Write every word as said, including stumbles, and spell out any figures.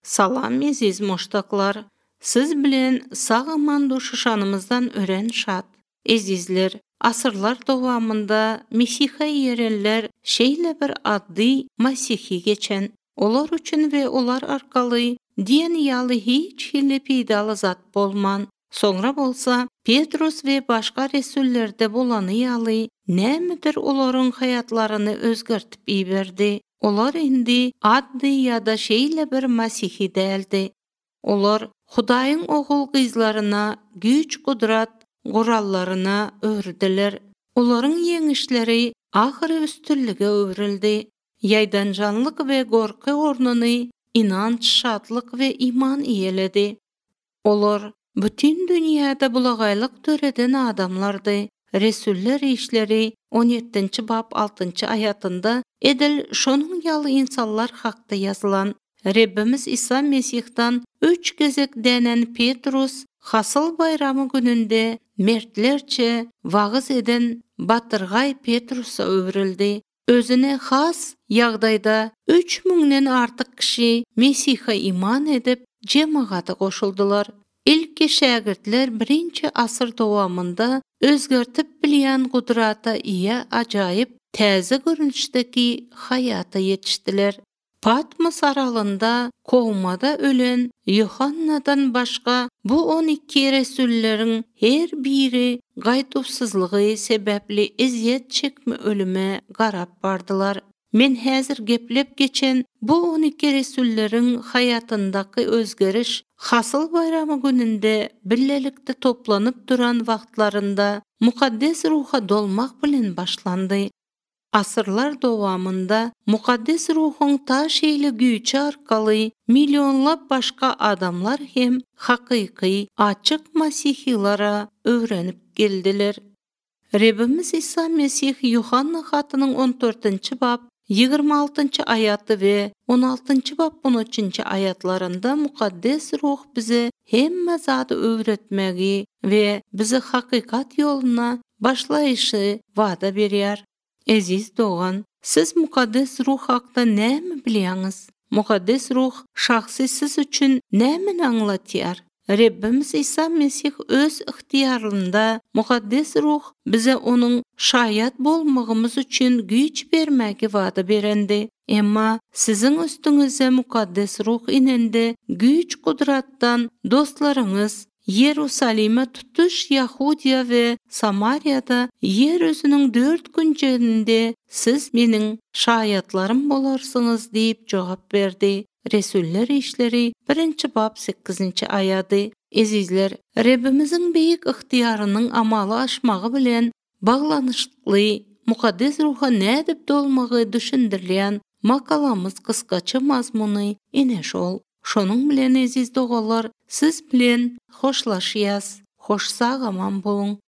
Salam eziz moştaklar. Siz bilen sağaman duşuşanımızdan ören şat. Ezizler, asırlar dowamında Mesiha yerenler şeýle bir addy Masihi geçen. Olar üçin we olar arkaly diýen ýaly hiç hille peýdaly zat bolman. Soňra bolsa Petrus we başga resullerde bolany ýaly nämedir olaryň hayatlaryny özgertip iberdi. Olar indi addy ýa-da şeýle bir Masihi däldi. Olar Hudaýyň ogul gyzlaryna güç gudrat gurallaryna öwrüdiler. Olaryň ýeňişleri ahyry üstünlige öwrildi. Ýaýdanjanlyk we gorky ornuny inanç, şatlyk we iman iýeledi. Olar bütün dünýäde bulagaýlyk töreden adamlardy. Resuller işleri on ýedinçi bab altynçy ayatynda edil şonuň ýaly insanlar hakda ýazylan. Rabbimiz İsa Mesihdan üç gezek dänen Petrus Hasyl bayramy gününde mertlerçe wagyz eden Batyrgay Petrusa öwrildi. Özüne has ýagdaýda üç müňden artyk kişi Mesiha iman edip jemagaty goşuldylar. İlki şägirtler birinci asyr dowamında özgertip bilýän gudrata iýe ajaýyp täze görünüşdeki haýata ýetişdiler. Patmos aralynda kowmada ölen Yohannadan başga bu on iki resulleriň her biri gaýdupsyzlygy sebäpli eziyet çekme ölüme garap bardylar. Men häzir geplep geçen bu on iki resulleriň hayatyndaky özgeriş Hasyl bayramy gününde birlelikde toplanyp duran wagtlarynda mukaddes ruha dolmak bilen başlandy. Asırlar dowamında mukaddes ruhun ta şeýle güýçi arkaly milyonlap başga adamlar hem hakyky açyk Masihilara öwrenip geldiler. Rabbimiz İsa Mesih Yuhanna hatynyň on dörtünçi bab ýygrima altynçy aýaty we on altyncı bab on üçinçi aýatlarynda mukaddes ruh bize hemme zady öwretmegi we bizi hakykat ýoluna başlaýyşy wada berýär. Eziz dogan, siz mukaddes ruh hakda näme bilýäňiz? Mukaddes ruh şahsy siz üçin näme aňlatýar? Rabbimiz İsa Mesih öz ihtiýarynda mukaddes ruh bize onuň şaýat bolmagymyz üçin güýç bermäge wada berendi. Emma siziň üstüňize mukaddes ruh inende güýç gudratdan dostlaryňyz Yerusalime tutuş Yahudiya we Samariýada yer özüniň dört günçeğinde siz meniň şaýatlarym bolarsyňyz diýip jogap berdi. Resuller işleri birinci bab sekizinçi aýaty. Ezizler, Rabbimiziň beýik ihtiýarynyň amaly aşmagy bilen baglanyşly mukaddes ruha nädip dolmagy düşündirilýän makalamyz kıskaça mazmuny ine şol. Şonuň bilen eziz dogalar, siz bilen hoşlaşýas, hoş sagaman bolun.